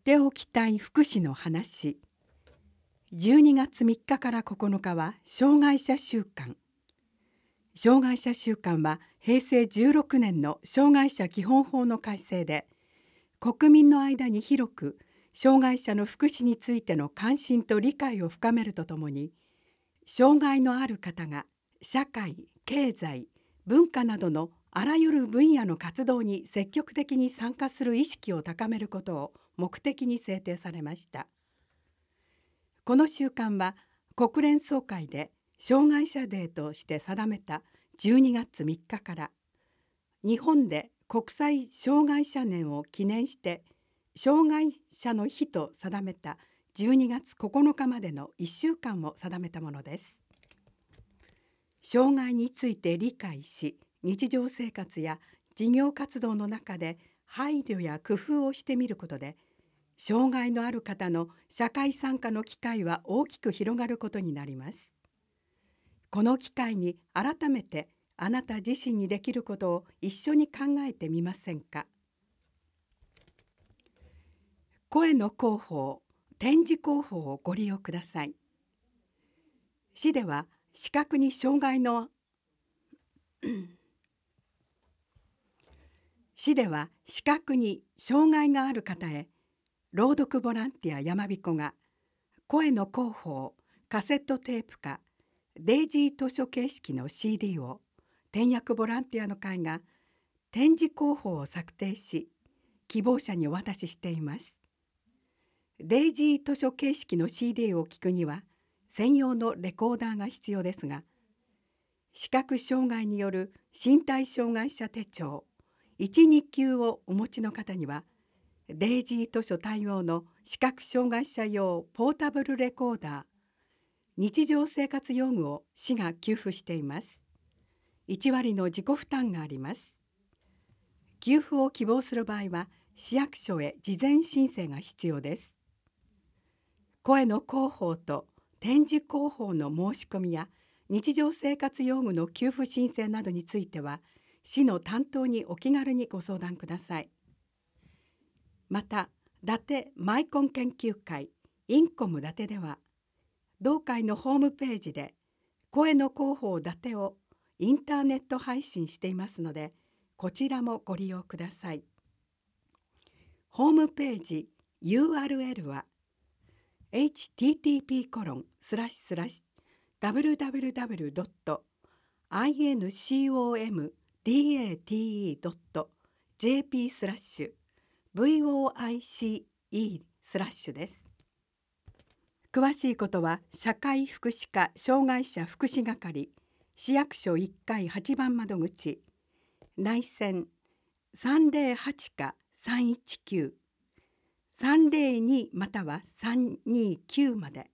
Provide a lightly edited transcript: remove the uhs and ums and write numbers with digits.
っておきたい福祉の話。12月3日から9日は障害者週間。障害者週間は平成16年の障害者基本法の改正で、国民の間に広く障害者の福祉についての関心と理解を深めるとともに、障害のある方が社会、経済、文化などのあらゆる分野の活動に積極的に参加する意識を高めることを目的に制定されました。この週間は国連総会で障害者デーとして定めた12月3日から日本で国際障害者年を記念して障害者の日と定めた12月9日までの1週間を定めたものです。障害について理解し、日常生活や事業活動の中で配慮や工夫をしてみることで、障害のある方の社会参加の機会は大きく広がることになります。この機会に改めてあなた自身にできることを一緒に考えてみませんか。声の広報、展示広報をご利用ください。市では視覚に障害の市では視覚に障害がある方へ朗読ボランティアやまびこが声の広報、カセットテープ化、デイジー図書形式の CD を点訳ボランティアの会が展示広報を策定し希望者にお渡ししています。デイジー図書形式の CD を聞くには専用のレコーダーが必要ですが、視覚障害による身体障害者手帳1、2級をお持ちの方にはデイジー図書対応の視覚障害者用ポータブルレコーダー、日常生活用具を市が給付しています。1割の自己負担があります。給付を希望する場合は市役所へ事前申請が必要です。声の広報と展示広報の申し込みや日常生活用具の給付申請などについては市の担当にお気軽にご相談ください。また、伊達マイコン研究会インコム伊達では同会のホームページで声の広報伊達をインターネット配信していますので、こちらもご利用ください。ホームページ URL は http://www.incomdate.jp/voice/ です。詳しいことは社会福祉課障害者福祉係市役所1階8番窓口内線308-319 302または329まで。